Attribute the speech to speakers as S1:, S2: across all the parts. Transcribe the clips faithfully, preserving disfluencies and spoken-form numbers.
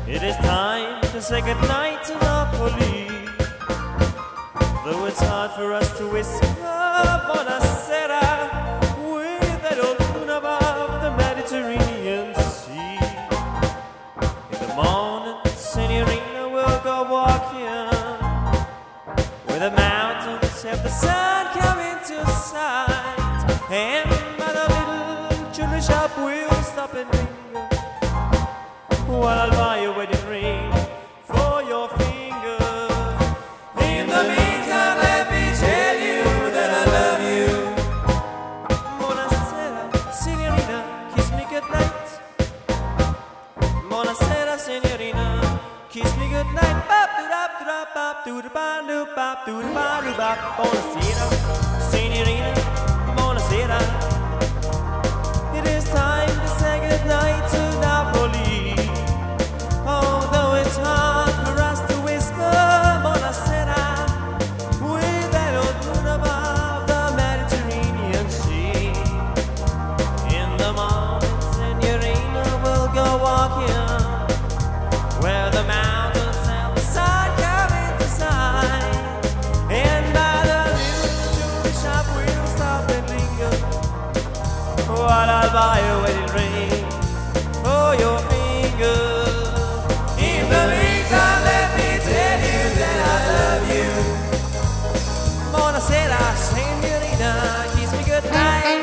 S1: It is time to say goodnight to Napoli. Though it's hard for us to whisper Buonasera with that old moon above the Mediterranean Sea. In the morning, Signorina will go walking where the mountains have the sun come into sight, and by the little jewelry shop we'll stop and linger while I'll buy a wedding ring for your finger. In the meantime, let me tell you that I love you. Buonasera, Signorina, kiss me goodnight. Buonasera, Signorina, kiss me goodnight. Bop doo dop doo dop bop doo da ba doo bop doo da ba doo bop. Buonasera, Signorina, buonasera. It is time to say goodnight to Napoli. Although it's hard for us to whisper Buonasera with that old moon above the Mediterranean Sea. In the morning, Signorina will go walking where the mountains and the sun come into sight, and by the little jewelry shop we'll stop and linger while I'll buy a wedding ring for your finger. In the meantime, let me tell you that I love you. Buonasera, Signorina, kiss me goodnight.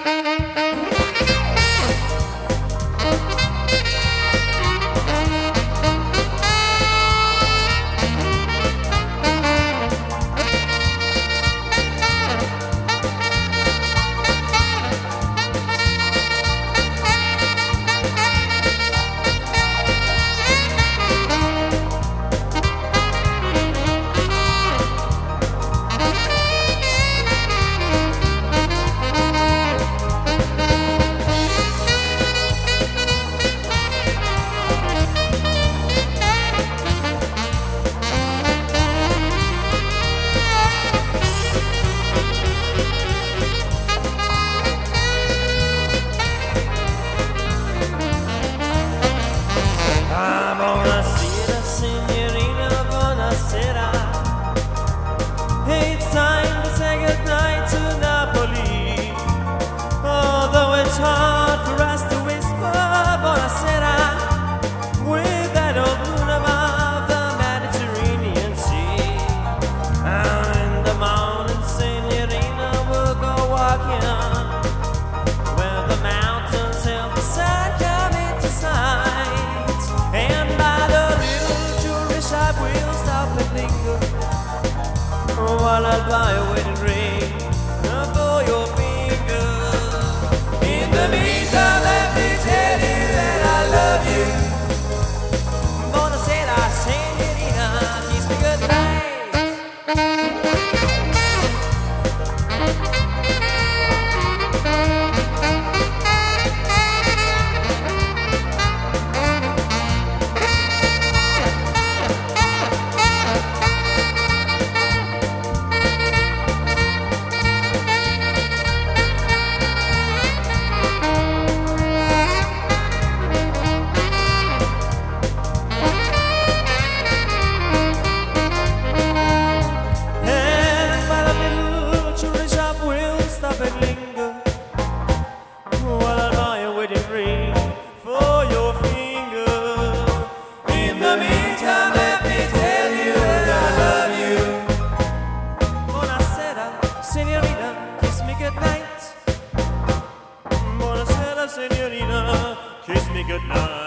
S1: Buonasera, Signorina, buonasera. It's time to say goodnight to Napoli. Although it's hard for us to whisper Buonasera with that old moon above the Mediterranean Sea. And in the morning, Signorina will go walking where the mountains and the sun come into sight, and by the little jewelry shop we'll stop and linger while I'll buy a wedding ring for your finger. In the meantime, let me tell you that I love you. Buonasera, Signorina, kiss me goodnight. Stop and linger while I buy a wedding ring for your finger. In the meantime, let me tell you that I love you. Buonasera, Signorina, kiss me goodnight. Buonasera, Signorina, kiss me goodnight.